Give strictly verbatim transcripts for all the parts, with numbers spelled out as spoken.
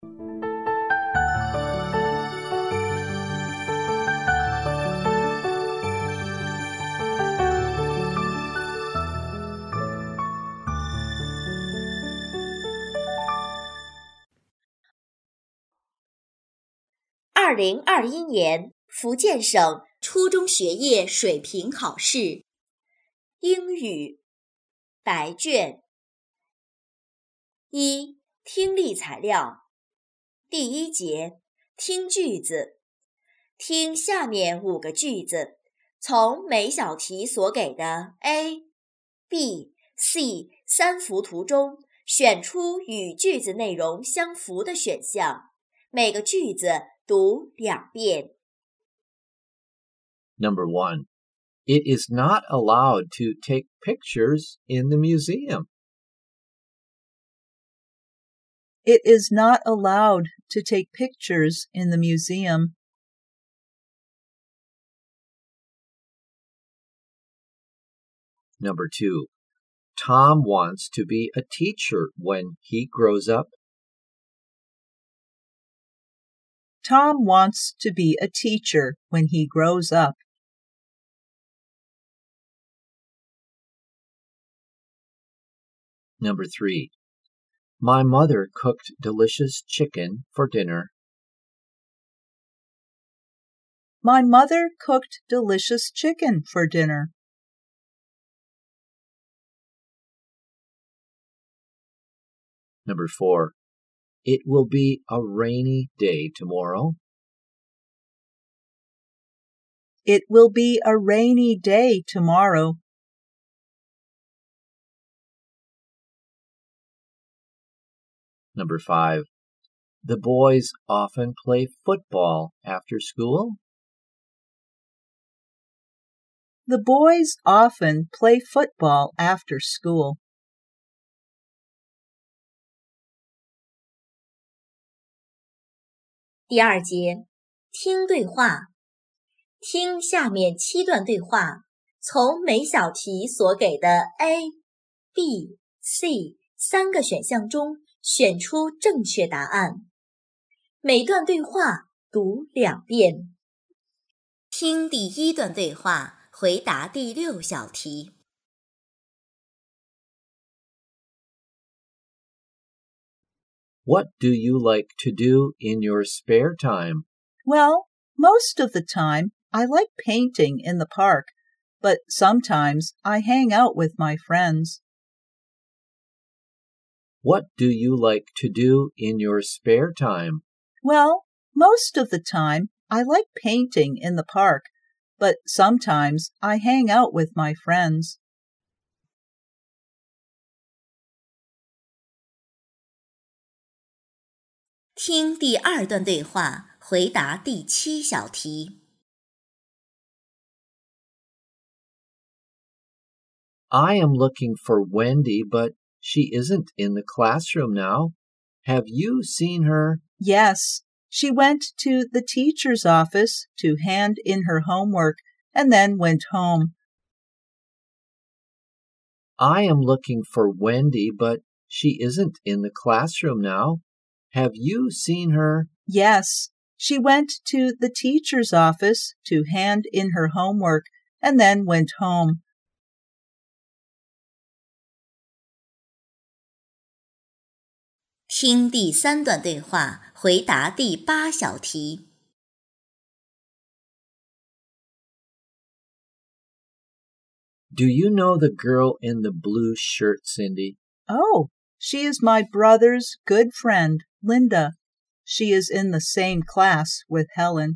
二零二一年福建省初中学业水平考试，英语白卷一，听力材料。第一节，听句子。听下面五个句子，从每小题所给的 A、B、C 三幅图中选出与句子内容相符的选项，每个句子读两遍。 Number one, it is not allowed to take pictures in the museum. It is not allowed to take pictures in the museum. Number two, Tom wants to be a teacher when he grows up. Tom wants to be a teacher when he grows up. Number three, my mother cooked delicious chicken for dinner. My mother cooked delicious chicken for dinner. Number four, it will be a rainy day tomorrow. It will be a rainy day tomorrow. Number five, the boys often play football after school. The boys often play football after school. 第二节，听对话。听下面七段对话，从每小题所给的 A、B、C 三个选项中选出正确答案。每段对话读两遍。听第一段对话，回答第六小题。 What do you like to do in your spare time? Well, most of the time I like painting in the park, but sometimes I hang out with my friends. What do you like to do in your spare time? Well, most of the time I like painting in the park, but sometimes I hang out with my friends. 听第二段对话，回答第七小题。 I am looking for Wendy, but she isn't in the classroom now. Have you seen her? Yes, she went to the teacher's office to hand in her homework and then went home. I am looking for Wendy, but she isn't in the classroom now. Have you seen her? Yes, she went to the teacher's office to hand in her homework and then went home. 听第三段对话，回答第八小题。 Do you know the girl in the blue shirt, Cindy? Oh, she is my brother's good friend, Linda. She is in the same class with Helen.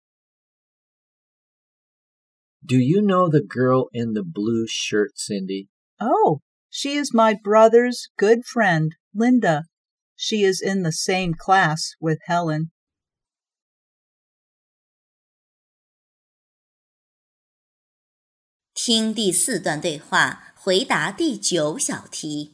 Do you know the girl in the blue shirt, Cindy? Oh, she is my brother's good friend, Linda. She is in the same class with Helen. 听第四段对话，回答第九小题。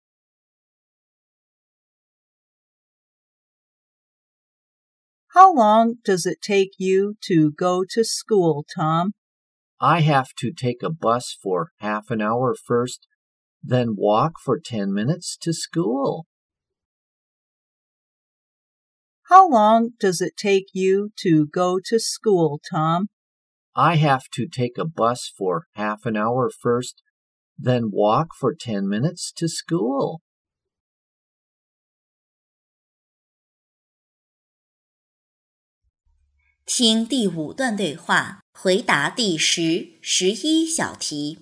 How long does it take you to go to school, Tom? I have to take a bus for half an hour first, then walk for ten minutes to school. How long does it take you to go to school, Tom? I have to take a bus for half an hour first, then walk for ten minutes to school. 听第五段对话，回答第十、十一小题。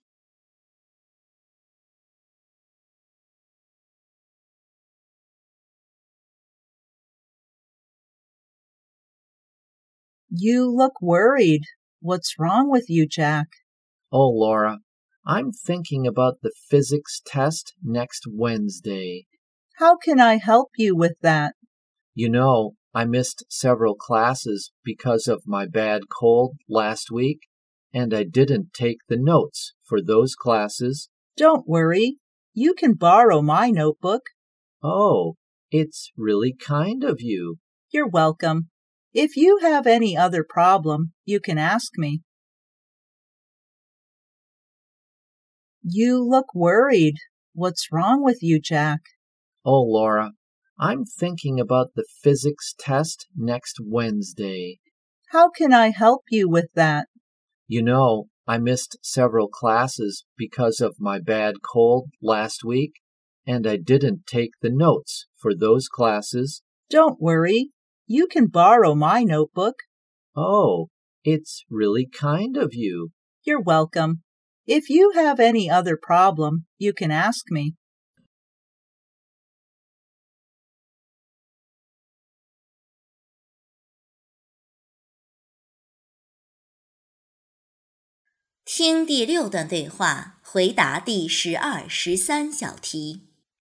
You look worried. What's wrong with you, Jack? Oh, Laura, I'm thinking about the physics test next Wednesday. How can I help you with that? You know, I missed several classes because of my bad cold last week, and I didn't take the notes for those classes. Don't worry. You can borrow my notebook. Oh, it's really kind of you. You're welcome. If you have any other problem, you can ask me. You look worried. What's wrong with you, Jack? Oh, Laura, I'm thinking about the physics test next Wednesday. How can I help you with that? You know, I missed several classes because of my bad cold last week, and I didn't take the notes for those classes. Don't worry. You can borrow my notebook. Oh, it's really kind of you. You're welcome. If you have any other problem, you can ask me. 听第六段对话，回答第十二、十三小题。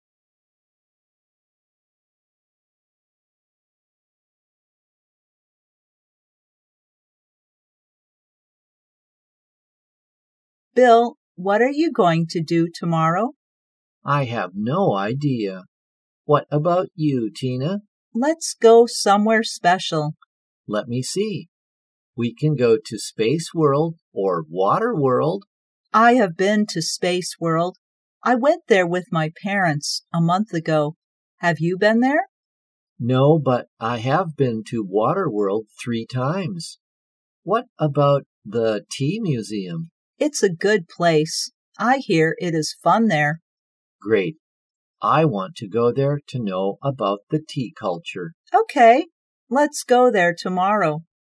Bill, what are you going to do tomorrow? I have no idea. What about you, Tina? Let's go somewhere special. Let me see. We can go to Space World or Water World. I have been to Space World. I went there with my parents a month ago. Have you been there? No, but I have been to Water World three times. What about the Tea Museum? It's a good place. I hear it is fun there. Great. I want to go there to know about the tea culture. Okay, let's go there tomorrow.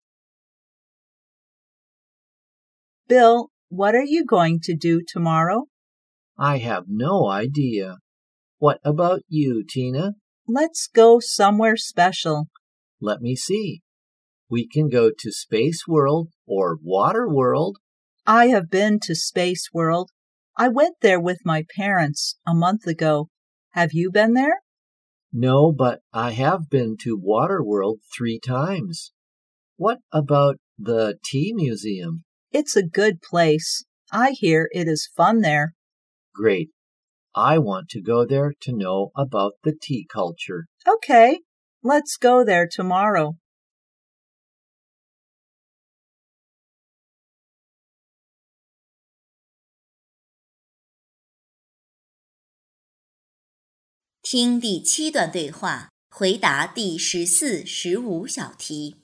Bill, what are you going to do tomorrow? I have no idea. What about you, Tina? Let's go somewhere special. Let me see. We can go to Space World or Water World. I have been to Space World. I went there with my parents a month ago. Have you been there? No, but I have been to Water World three times. What about the Tea Museum? It's a good place. I hear it is fun there. Great. I want to go there to know about the tea culture. Okay, let's go there tomorrow. "听第七段对话，回答第十四、十五小题。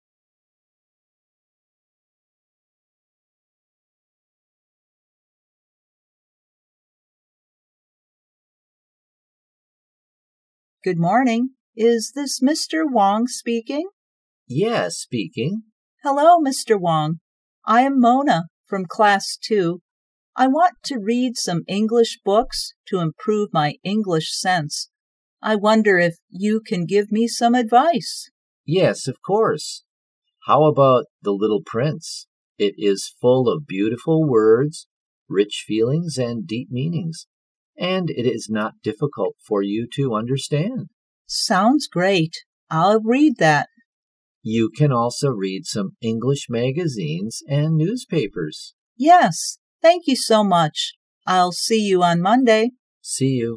Good morning. Is this Mister Wong speaking? Yes, speaking. Hello, Mister Wong. I am Mona from Class two. I want to read some English books to improve my English sense. I wonder if you can give me some advice. Yes, of course. How about The Little Prince? It is full of beautiful words, rich feelings, and deep meanings, and it is not difficult for you to understand. Sounds great. I'll read that. You can also read some English magazines and newspapers. Yes, thank you so much. I'll see you on Monday. See you.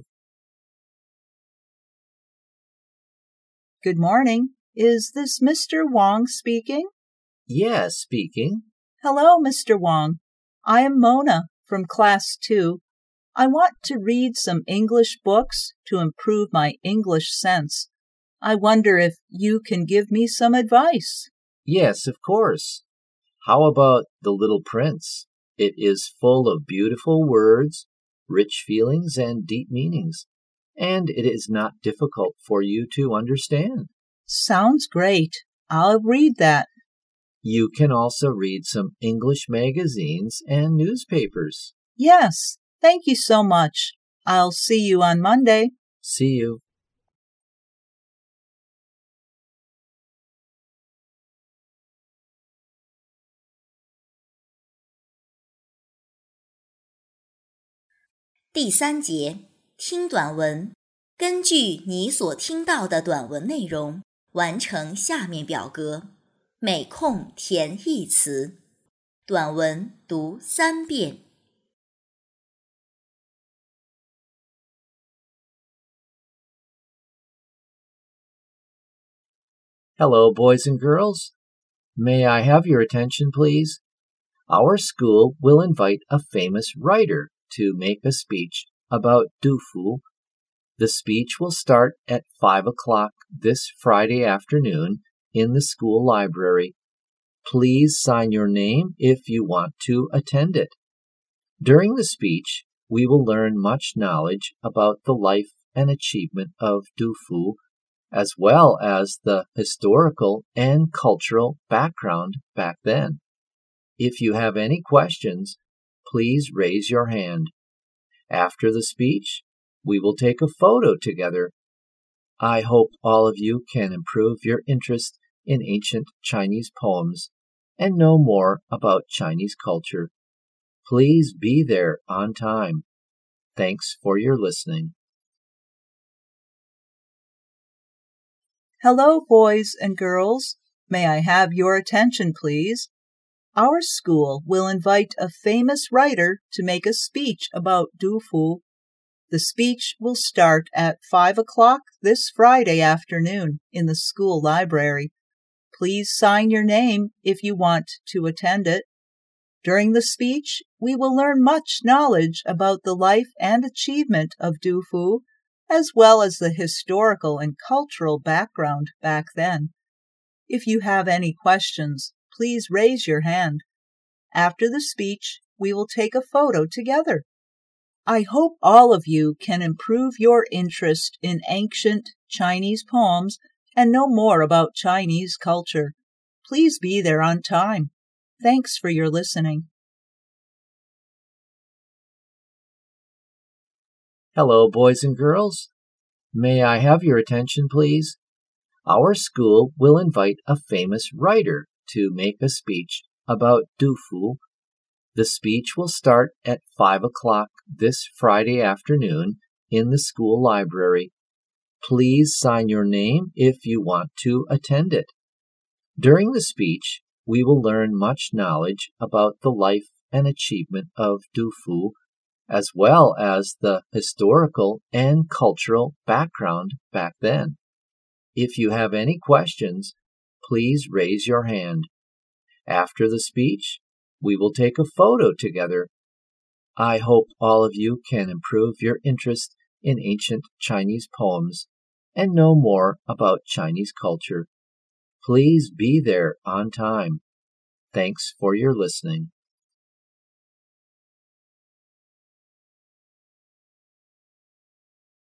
Good morning. Is this Mister Wong speaking? Yes, speaking. Hello, Mister Wong. I am Mona from Class two. I want to read some English books to improve my English sense. I wonder if you can give me some advice. Yes, of course. How about The Little Prince? It is full of beautiful words, rich feelings, and deep meanings, and it is not difficult for you to understand. Sounds great. I'll read that. You can also read some English magazines and newspapers. Yes, thank you so much. I'll see you on Monday. See you. 《第三节听短文，根据你所听到的短文内容，完成下面表格，每空填一词。短文读三遍。 Hello, boys and girls. May I have your attention, please? Our school will invite a famous writer to make a speech about Du Fu. The speech will start at five o'clock this Friday afternoon in the school library. Please sign your name if you want to attend it. During the speech, we will learn much knowledge about the life and achievement of Du Fu, as well as the historical and cultural background back then. If you have any questions, please raise your hand. After the speech, we will take a photo together. I hope all of you can improve your interest in ancient Chinese poems and know more about Chinese culture. Please be there on time. Thanks for your listening. Hello, boys and girls. May I have your attention, please? Our school will invite a famous writer to make a speech about Du Fu. The speech will start at five o'clock this Friday afternoon in the school library. Please sign your name if you want to attend it. During the speech, we will learn much knowledge about the life and achievement of Du Fu, as well as the historical and cultural background back then. If you have any questions, please raise your hand. After the speech, we will take a photo together. I hope all of you can improve your interest in ancient Chinese poems and know more about Chinese culture. Please be there on time. Thanks for your listening. Hello, boys and girls. May I have your attention, please? Our school will invite a famous writer to make a speech about Du Fu. The speech will start at five o'clock this Friday afternoon in the school library. Please sign your name if you want to attend it. During the speech, we will learn much knowledge about the life and achievement of Du Fu, as well as the historical and cultural background back then. If you have any questions, please raise your hand. After the speech, we will take a photo together. I hope all of you can improve your interest in ancient Chinese poems and know more about Chinese culture. Please be there on time. Thanks for your listening.